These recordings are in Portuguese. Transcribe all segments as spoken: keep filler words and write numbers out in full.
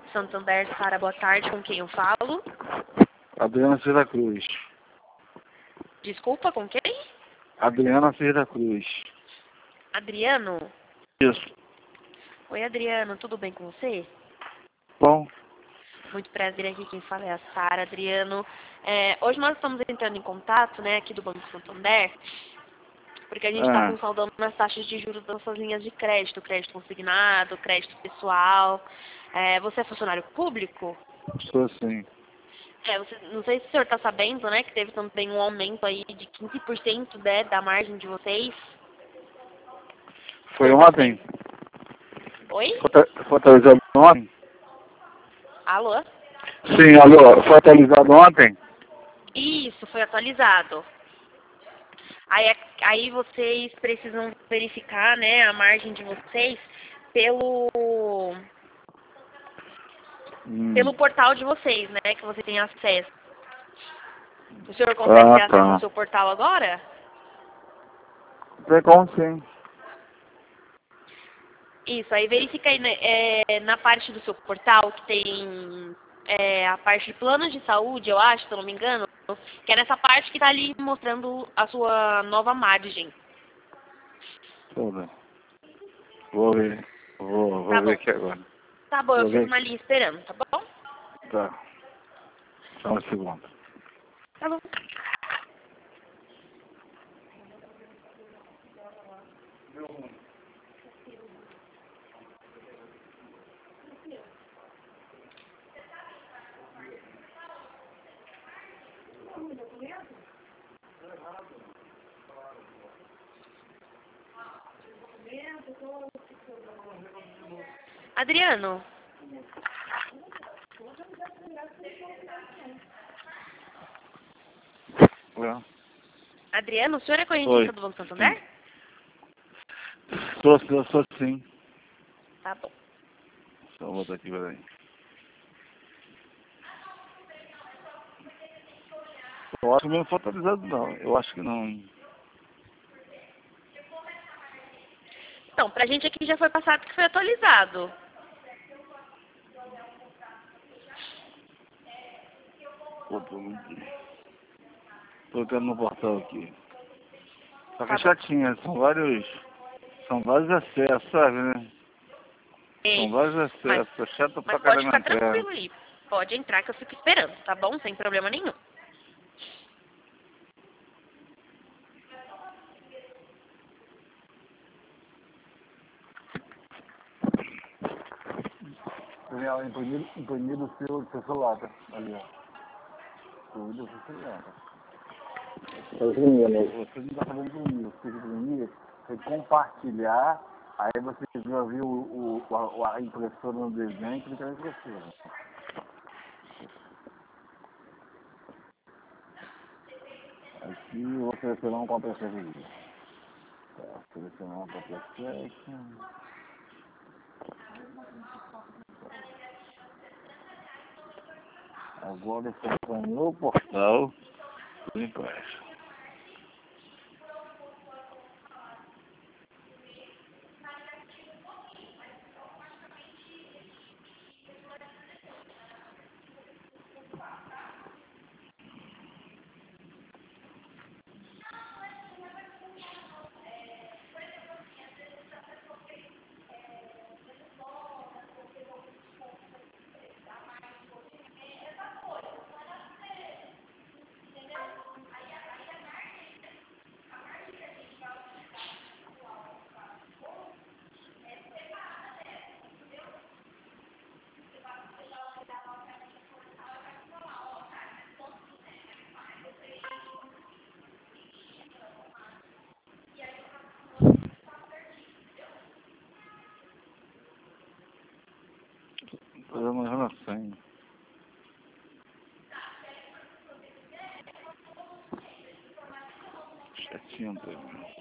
Santander, Sara, boa tarde, com quem eu falo? Adriana Silva Cruz. Desculpa, com quem? Adriana Silva Cruz. Adriano? Isso. Oi, Adriano, tudo bem com você? Bom. Muito prazer, aqui quem fala é a Sara, Adriano. É, hoje nós estamos entrando em contato, né, aqui do Banco Santander, porque a gente está Ah. com saldando nas taxas de juros das nossas linhas de crédito, crédito consignado, crédito pessoal. É, você é funcionário público? Sou sim. É, você, não sei se o senhor está sabendo, né, que teve também um aumento aí de quinze por cento, né, da margem de vocês. Foi O senhor tá ontem? sabendo? Oi? Foi foi atualizado ontem? Alô? Sim, alô. Foi atualizado ontem? Isso, foi atualizado. Aí, é- aí vocês precisam verificar, né, a margem de vocês pelo, Hum. pelo portal de vocês, né, que você tem acesso. O senhor consegue Ah, ter acesso ao tá. seu portal agora? Tem como sim. Isso, aí verifica aí, né, é, na parte do seu portal que tem é, a parte de planos de saúde, eu acho, se eu não me engano, que é nessa parte que está ali mostrando a sua nova margem. Deixa eu ver. Vou ver. Vou, Tá vou ver bom. aqui agora. Tá bom, eu Vou ver fico na aqui. linha esperando, tá bom? Tá. Só um segundo. Tá bom. Adriano, É. Adriano, o senhor é Oi. correntista do Banco Sim. Santander? Sou, sou, sou sim. Tá bom. Só vou botar aqui, peraí. Eu acho que não foi atualizado não. Eu acho que não. Então, pra gente aqui já foi passado que foi atualizado. Pô, tô, tô entrando no portal aqui. Só que Tá é bom. chatinha, são vários. São vários acessos, sabe, né? São Ei, vários mas, acessos. É chato pra mas pode caramba ficar entrar. tranquilo aí. Pode entrar que eu fico esperando, tá bom? Sem problema nenhum. Daniel, imprimir, imprimir o seu, seu celular, tá? Ali, ó. Imprimir o seu celular, tá? Você não está fazendo imprimir, você tem que imprimir, você compartilhar, aí você vai ver o, o, a, a impressora no desenho e clicar na impressora. Aqui eu vou selecionar um papel aqui. Tá, selecionar um papel section. Agora eu estou no portal do impresso. Fazendo uma relação. Chatinho também.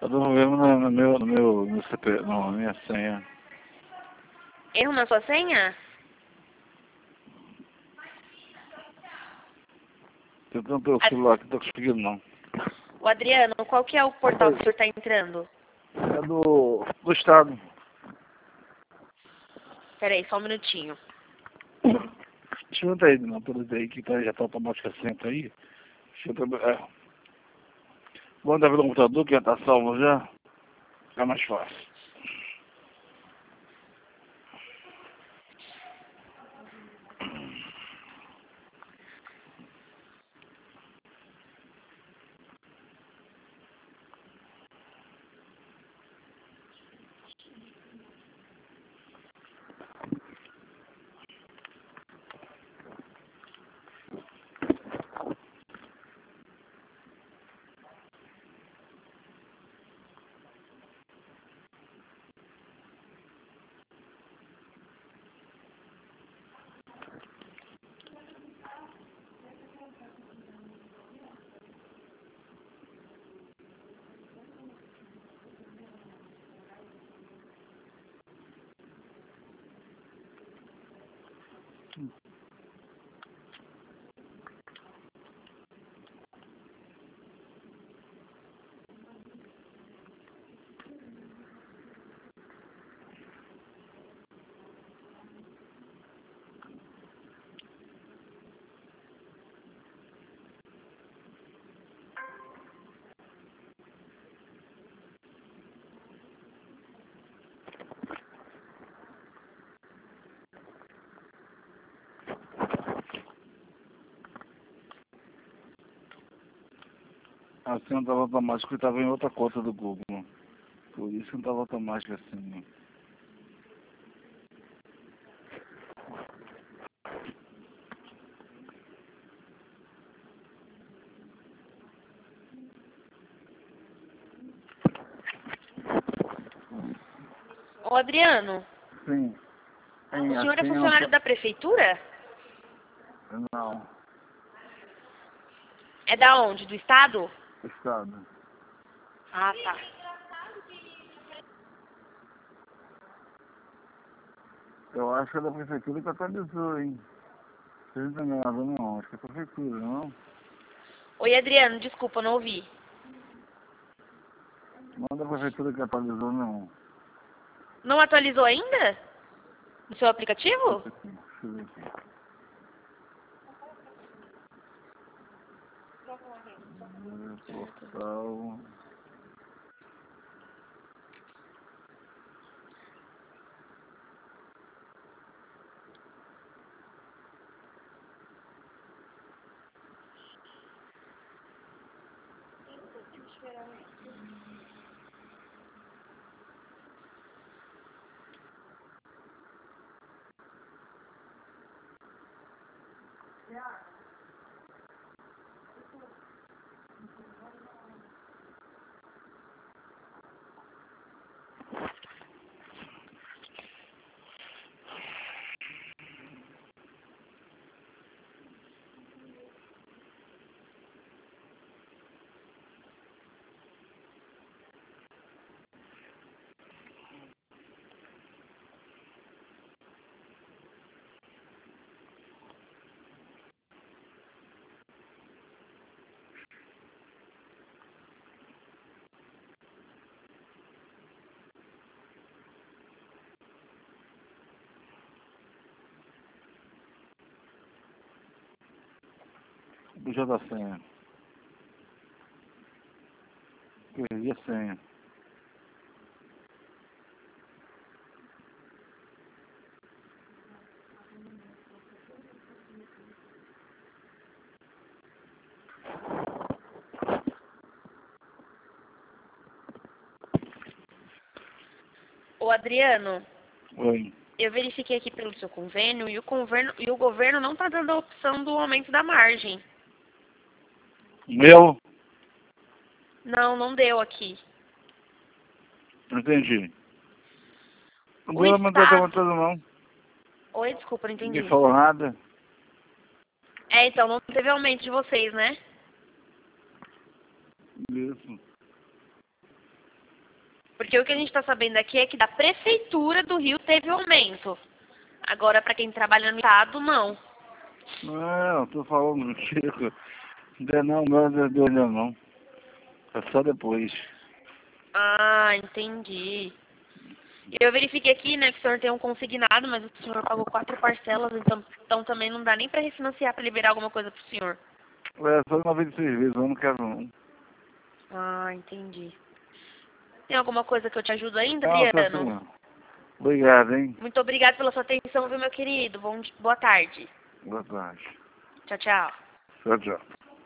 Tá dando problema no, no meu, no meu, no C P, não, na minha senha. Erro na sua senha? Tentando pelo celular, que não tô conseguindo não. O Adriano, qual que é o portal que o senhor está entrando? É do, do estado. Peraí, só um minutinho. Deixa eu ver aí, não, pelo aí que tá, já tá automática sempre aí. Deixa eu ver, é. Vou andar pelo computador, que já tá salvo já. Fica mais fácil. A senha não tava automática, porque tava em outra conta do Google. Por isso não tava automática assim. Ô Adriano, Sim. Sim, o senhor é assim funcionário da prefeitura? não. É da onde? Do estado? Estado. Ah, tá. Eu acho que é da prefeitura que atualizou, hein? Vocês não estão enganados não, acho que é a prefeitura, não? Oi Adriano, desculpa, não ouvi. Não é da prefeitura que atualizou, não. Não atualizou ainda? No seu aplicativo? Deixa eu ver aqui. Portal. Puxa da senha. Perdi a senha. Ô Adriano, Oi. eu verifiquei aqui pelo seu convênio e o governo, e o governo não está dando a opção do aumento da margem. Meu? Não, não deu aqui. Não entendi. Não O vou mandar até Estado... vontade não. Oi, desculpa, não entendi. Ninguém falou nada. É, então, não teve aumento de vocês, né? Isso. Porque o que a gente está sabendo aqui é que da prefeitura do Rio teve aumento. Agora, para quem trabalha no estado, não. Não, tô falando contigo. Ainda não, não, não, não, não. É só depois. Ah, entendi. Eu verifiquei aqui, né, que o senhor tem um consignado, mas o senhor pagou quatro parcelas, então, então também não dá nem para refinanciar para liberar alguma coisa pro senhor. É só uma vez de seis vezes, eu não quero não. Ah, entendi. Tem alguma coisa que eu te ajudo ainda, Não, tá Adriano? assim. Obrigado, hein? Muito obrigada pela sua atenção, viu, meu querido? Bom, di- boa tarde. Boa tarde. Tchau, tchau. Tchau, tchau.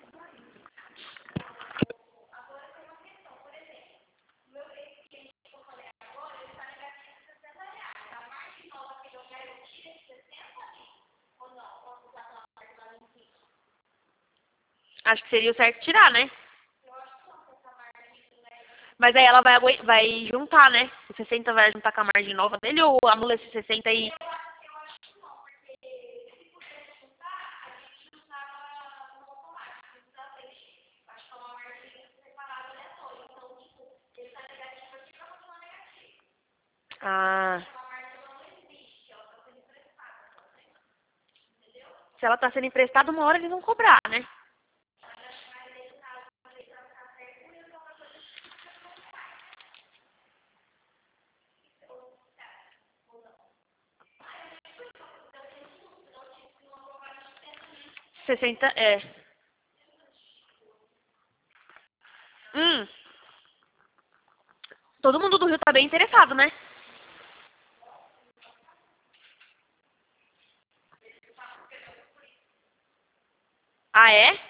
Acho que seria o certo tirar, né? Mas aí ela vai, agui- vai juntar, né? O sessenta vai juntar com a margem nova dele ou anula esse sessenta aí? Ah. Se ela tá sendo emprestada, uma hora eles vão cobrar, né? sessenta, é. Hum. Todo mundo do Rio tá bem interessado, né? Ah, é?